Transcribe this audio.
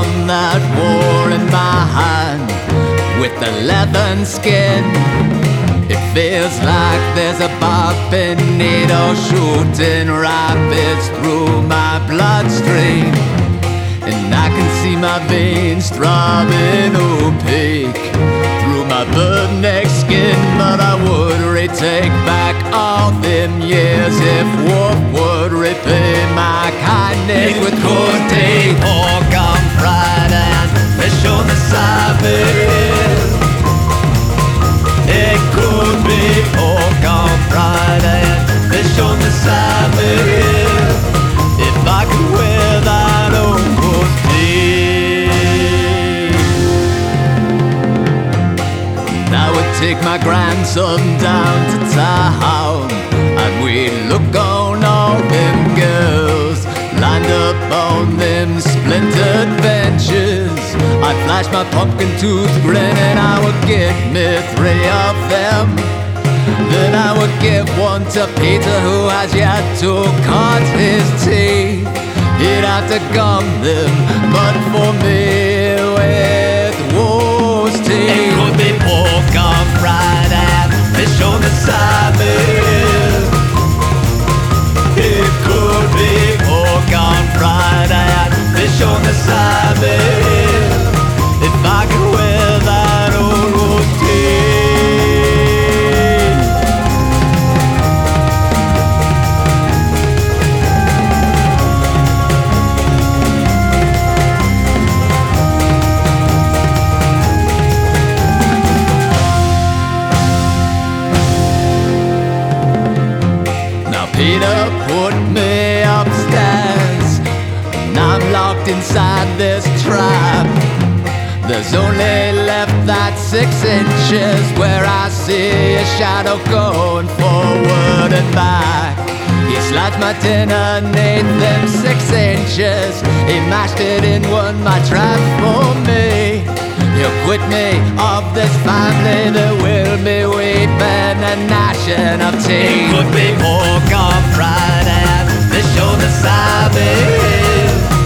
on that wall in my hand with the leathern skin. It feels like there's a bobbing needle shooting rapids through my bloodstream, and I can see my veins throbbing opaque through my burnt skin. But I would retake back all them years if Wolf would repay my kindness with cold day, pork on fried and fish on the side. It could be pork on fried and fish on the side if I could wear that old I would take my grandson down to town, and we'd look on all them girls lined up on them splintered benches. I'd flash my pumpkin tooth grin and I would get me 3 of them. Then I would give one to Peter, who has yet to cut his teeth. He'd have to gum them, but for me with Wolf's teeth. It could be pork on fried and fish on the side. It could be pork on fried and fish on the side. If I could wear that old routine. Peter put me upstairs, and I'm locked inside this trap. There's only left that 6 inches where I see a shadow going forward and back. He slides my tin underneath them 6 inches. He mashed it in one, my trap for me. He'll quit me of this family. There will be weeping and gnashing of teeth. It could be pork on fried and fish on the side.